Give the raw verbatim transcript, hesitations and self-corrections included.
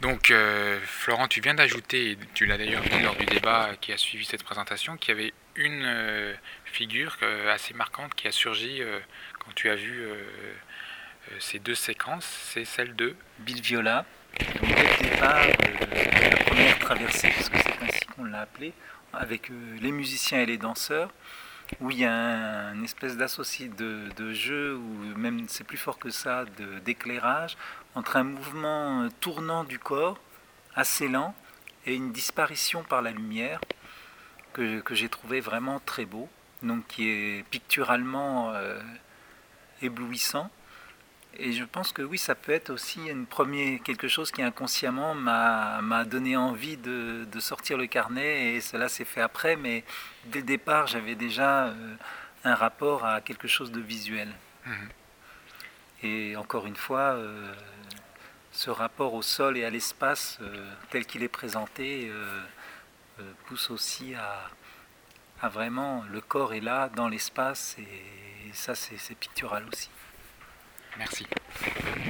Donc, euh, Florent, tu viens d'ajouter, et tu l'as d'ailleurs dit lors du débat qui a suivi cette présentation, qu'il y avait une euh, figure euh, assez marquante qui a surgi euh, quand tu as vu euh, euh, ces deux séquences, c'est celle de Bill Viola. Donc dès le départ euh, de la première traversée, parce que c'est ainsi qu'on l'a appelé, avec euh, les musiciens et les danseurs, où il y a un, une espèce d'associé de, de jeu, ou même c'est plus fort que ça, de, d'éclairage, entre un mouvement euh, tournant du corps, assez lent, et une disparition par la lumière, que, que j'ai trouvé vraiment très beau, donc qui est picturalement euh, éblouissant. Et je pense que oui, ça peut être aussi une premier, quelque chose qui inconsciemment m'a, m'a donné envie de, de sortir le carnet, et cela s'est fait après, mais dès le départ, j'avais déjà euh, un rapport à quelque chose de visuel. Mhm. Et encore une fois, euh, ce rapport au sol et à l'espace euh, tel qu'il est présenté euh, euh, pousse aussi à, à vraiment, le corps est là dans l'espace, et, et ça c'est, c'est pictural aussi. Merci.